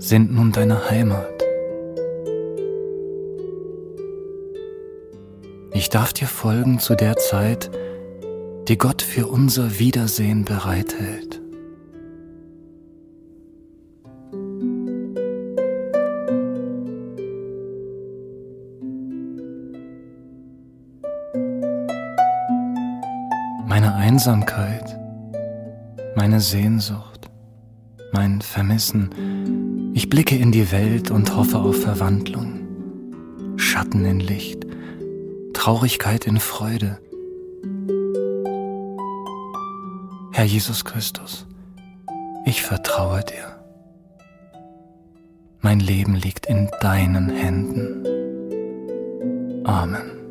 sind nun deine Heimat. Ich darf dir folgen zu der Zeit, die Gott für unser Wiedersehen bereithält. Meine Einsamkeit, meine Sehnsucht, mein Vermissen, ich blicke in die Welt und hoffe auf Verwandlung, Schatten in Licht, Traurigkeit in Freude. Herr Jesus Christus, ich vertraue dir. Mein Leben liegt in deinen Händen. Amen.